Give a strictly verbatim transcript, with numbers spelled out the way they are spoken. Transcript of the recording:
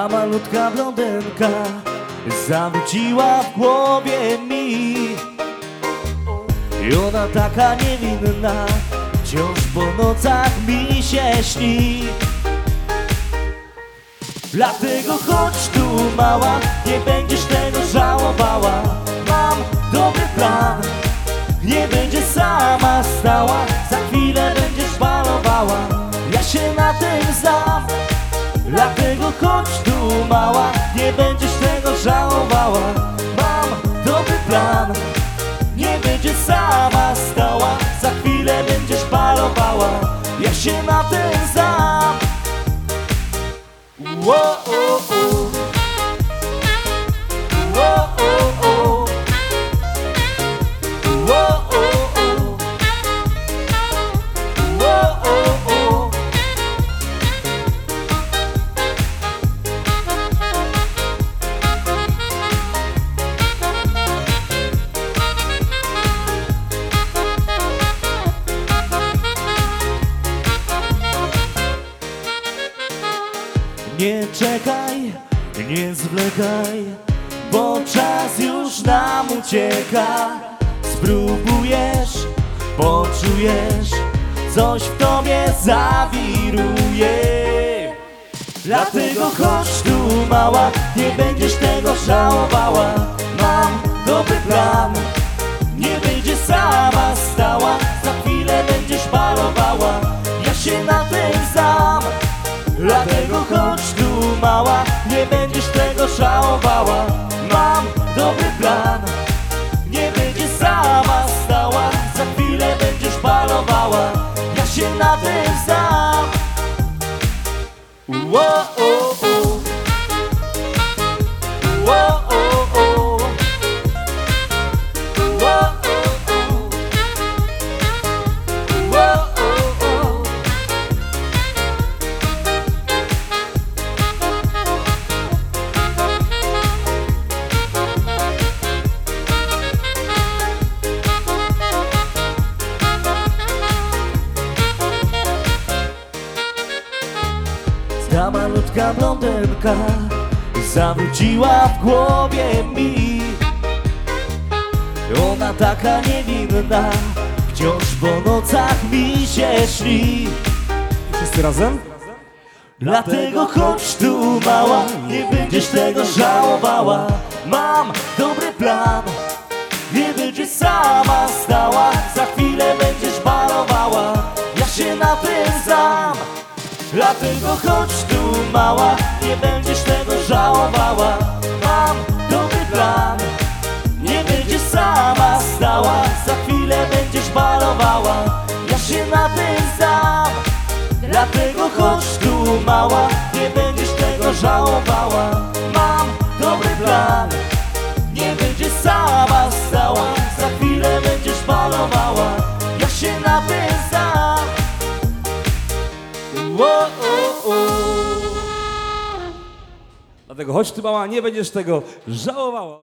Ta malutka blondynka zawróciła w głowie mi. I ona taka niewinna, wciąż po nocach mi się śni. Dlatego chodź tu, mała, nie będziesz tego żałowała. Mam dobry plan, nie będziesz sama stała. Za chwilę będziesz balowała, ja się na tym znam. Dlatego chodź tu, mała, nie będziesz tego żałowała. Mam dobry plan, nie będziesz sama stała. Za chwilę będziesz balowała, ja się na tym znam. Wo, o, o. Wo, o, o. Wo, o, o. Wo, o, o. Nie czekaj, nie zwlekaj, bo czas już nam ucieka. Spróbujesz, poczujesz, coś w tobie zawiruje. Dlatego chodź tu, mała, nie będziesz tego żałowała. Mam dobry plan, nie będziesz sama stała. Za chwilę będziesz balowała, ja się na tym znam. Dlatego chodź tu, mała, nie będziesz tego żałowała. Mam dobry plan, nie będziesz sama stała. Za chwilę będziesz balowała, ja się na tym znam. Wo, o, o. Wo, o, o. Wo, o, o. Wo, o, o. Ta malutka blondynka zawróciła w głowie mi. Ona taka niewinna, wciąż po nocach mi się śni. Wszyscy razem? Dlatego chodź tu, mała, nie będziesz tego żałowała. Mam dobry plan, nie będziesz sama stała. Za chwilę będziesz balowała, ja się na tym znam. Dlatego chodź tu, mała, nie będziesz tego żałowała. Mam dobry plan, nie będziesz sama stała. Za chwilę będziesz balowała, ja się na tym znam. Dlatego chodź tu, mała, nie będziesz tego żałowała. Mam dobry plan, nie będziesz sama stała. Za chwilę będziesz balowała, ja się na tym znam. Wo, o, o. Dlatego chodź tu, mała, nie będziesz tego żałowała.